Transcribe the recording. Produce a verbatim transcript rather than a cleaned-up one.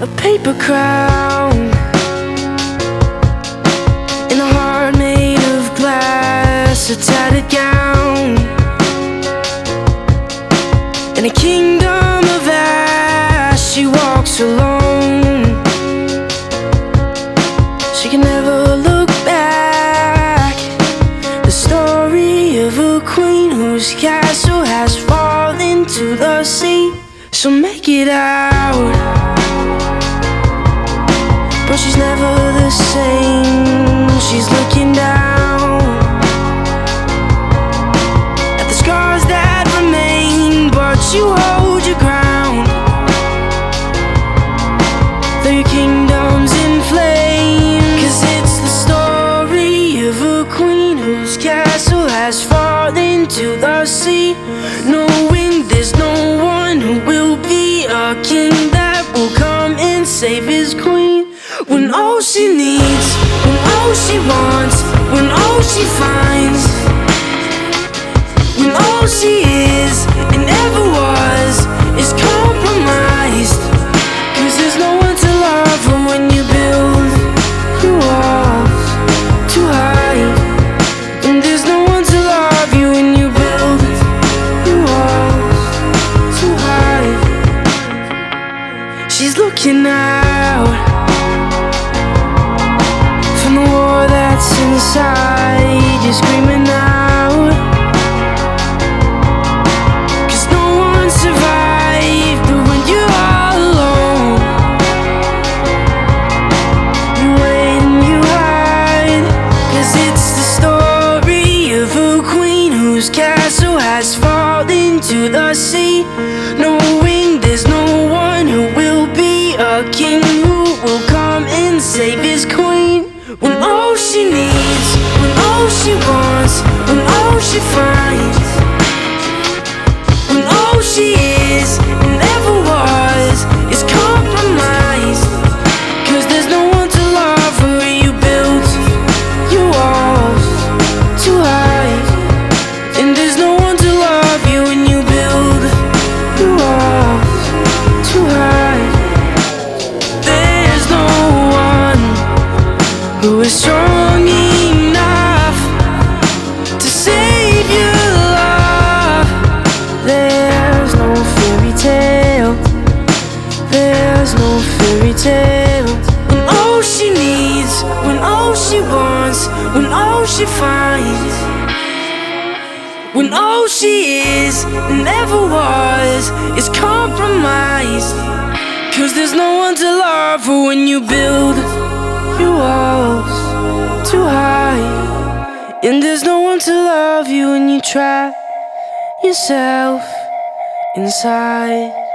a paper crown, and a heart made of glass, a tattered gown, in a kingdom of ash. She walks alone. She can never look back. The story of a queen whose castle has fallen to the sea. She'll make it out, but she's never the same. She's looking down at the scars that remain, but you hold your ground. Though your kingdom's in flames, 'cause it's the story of a queen whose castle has fallen to the sea, knowing there's no one who will be a king that will come and save his queen. When all she needs, when all she wants, when all she finds, when all she is and ever was is compromised. 'Cause there's no one to love her when you build your walls too high, and there's no one to love you when you build your walls too high. She's looking out from the war that's inside. You're screaming out, 'cause no one survived. But when you're all alone, you wait and you hide. 'Cause it's the story of a queen whose castle has fallen to the sea, knowing there's no one who will be a king who will come and save his queen. When all she needs, when all she wants, when all she finds, when all she is and ever was is compromised. 'Cause there's no one to love her when you build your walls too high, and there's no one to love you when you build your walls too high. There's no one who is strong enough to save your love. There's no fairy tale, there's no fairy tale. When all she needs, when all she wants, when all she finds, when all she is and never was is compromised. 'Cause there's no one to love her when you build your walls too high, and there's no one to love you when you trap yourself inside.